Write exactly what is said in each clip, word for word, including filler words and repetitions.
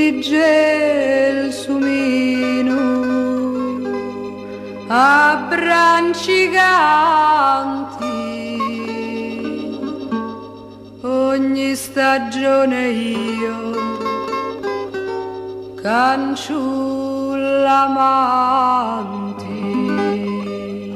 di gelsomino a brancicanti, ogni stagione io canciulla amanti.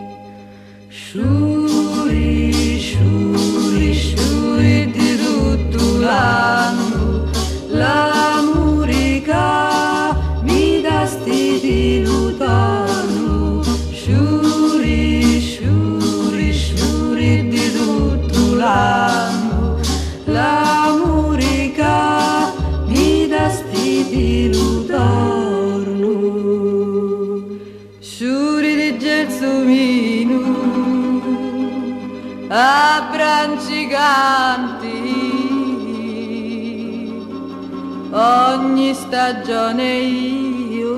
Sciuri, sciuri, sciuri di tutto l'anno, la murica mi dà sti di lutorno. Sciuri, sciuri, sciuri di tutto l'anno, la murica mi dà sti di lutorno. Sciuri di gelsomino a brancicanti, ogni stagione io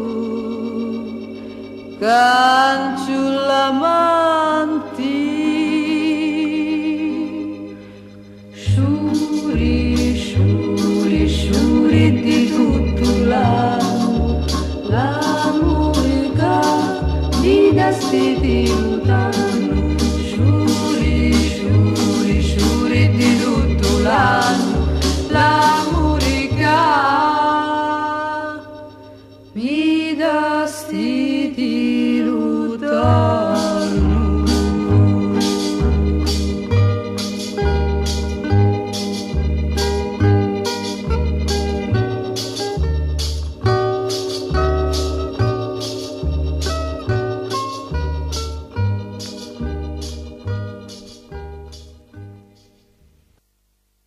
canciulla amanti. Sciuri, sciuri, sciuri di tutto l'anno, la musica mi dà sti di lutorno.